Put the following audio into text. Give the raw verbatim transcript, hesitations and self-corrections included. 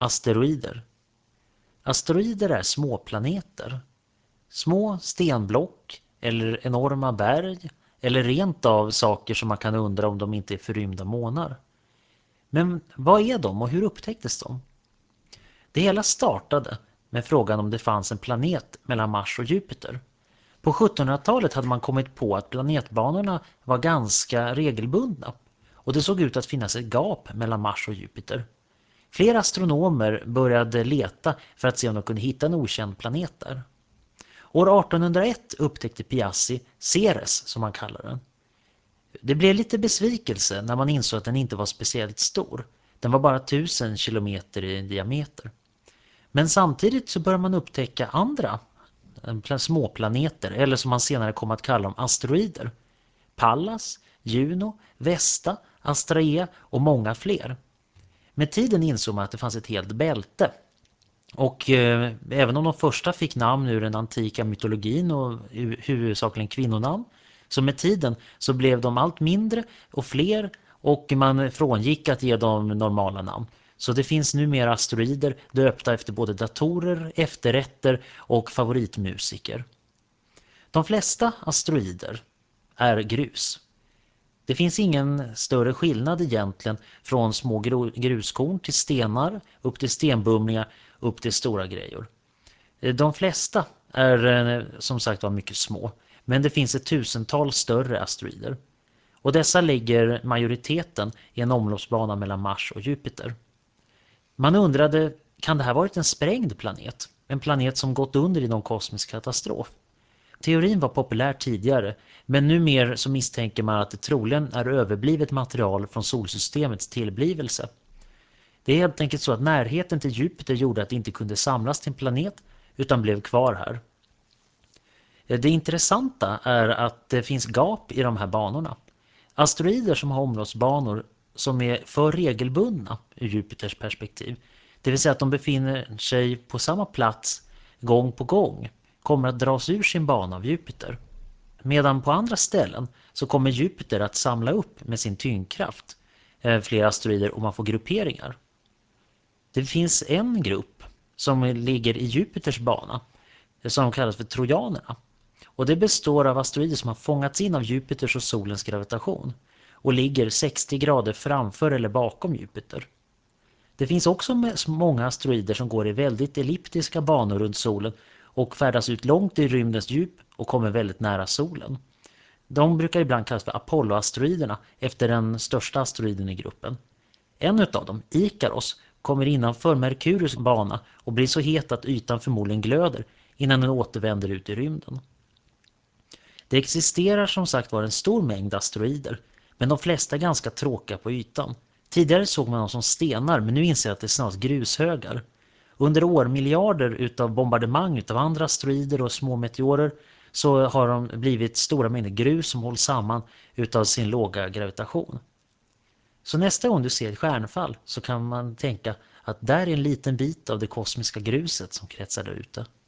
Asteroider. Asteroider är småplaneter. Små stenblock eller enorma berg eller rent av saker som man kan undra om de inte är förrymda månar. Men vad är de och hur upptäcktes de? Det hela startade med frågan om det fanns en planet mellan Mars och Jupiter. På sjuttonhundratalet hade man kommit på att planetbanorna var ganska regelbundna och det såg ut att finnas ett gap mellan Mars och Jupiter. Flera astronomer började leta för att se om de kunde hitta en okänd planet där. År artonhundraett upptäckte Piazzi Ceres, som man kallar den. Det blev lite besvikelse när man insåg att den inte var speciellt stor. Den var bara tusen kilometer i diameter. Men samtidigt så började man upptäcka andra småplaneter, eller som man senare kom att kalla dem asteroider. Pallas, Juno, Vesta, Astraea och många fler. Med tiden insåg man att det fanns ett helt bälte. Och eh, även om de första fick namn ur den antika mytologin och huvudsakligen kvinnonamn, så med tiden så blev de allt mindre och fler och man frångick att ge dem normala namn. Så det finns numera asteroider döpta efter både datorer, efterrätter och favoritmusiker. De flesta asteroider är grus. Det finns ingen större skillnad egentligen från små gruskorn till stenar, upp till stenbumlingar, upp till stora grejer. De flesta är som sagt var mycket små, men det finns ett tusental större asteroider. Och dessa ligger majoriteten i en omloppsbana mellan Mars och Jupiter. Man undrade, kan det här varit en sprängd planet? En planet som gått under i någon kosmisk katastrof? Teorin var populär tidigare, men numera så misstänker man att det troligen är överblivet material från solsystemets tillblivelse. Det är helt enkelt så att närheten till Jupiter gjorde att det inte kunde samlas till en planet utan blev kvar här. Det intressanta är att det finns gap i de här banorna. Asteroider som har omloppsbanor som är för regelbundna ur Jupiters perspektiv, det vill säga att de befinner sig på samma plats gång på gång, kommer att dras ur sin bana av Jupiter. Medan på andra ställen så kommer Jupiter att samla upp med sin tyngdkraft flera asteroider och man får grupperingar. Det finns en grupp som ligger i Jupiters bana som kallas för trojanerna. Och det består av asteroider som har fångats in av Jupiters och solens gravitation och ligger sextio grader framför eller bakom Jupiter. Det finns också många asteroider som går i väldigt elliptiska banor runt solen och färdas ut långt i rymdens djup och kommer väldigt nära solen. De brukar ibland kallas för Apollo-asteroiderna efter den största asteroiden i gruppen. En av dem, Ikaros, kommer innanför Merkurius bana och blir så het att ytan förmodligen glöder innan den återvänder ut i rymden. Det existerar som sagt var en stor mängd asteroider, men de flesta är ganska tråkiga på ytan. Tidigare såg man dem som stenar, men nu inser jag att det är snarast grushögar. Under årmiljarder utav bombardemang utav andra asteroider och små meteorer så har de blivit stora mängder grus som hålls samman utav sin låga gravitation. Så nästa gång du ser ett stjärnfall så kan man tänka att där är en liten bit av det kosmiska gruset som kretsar där ute.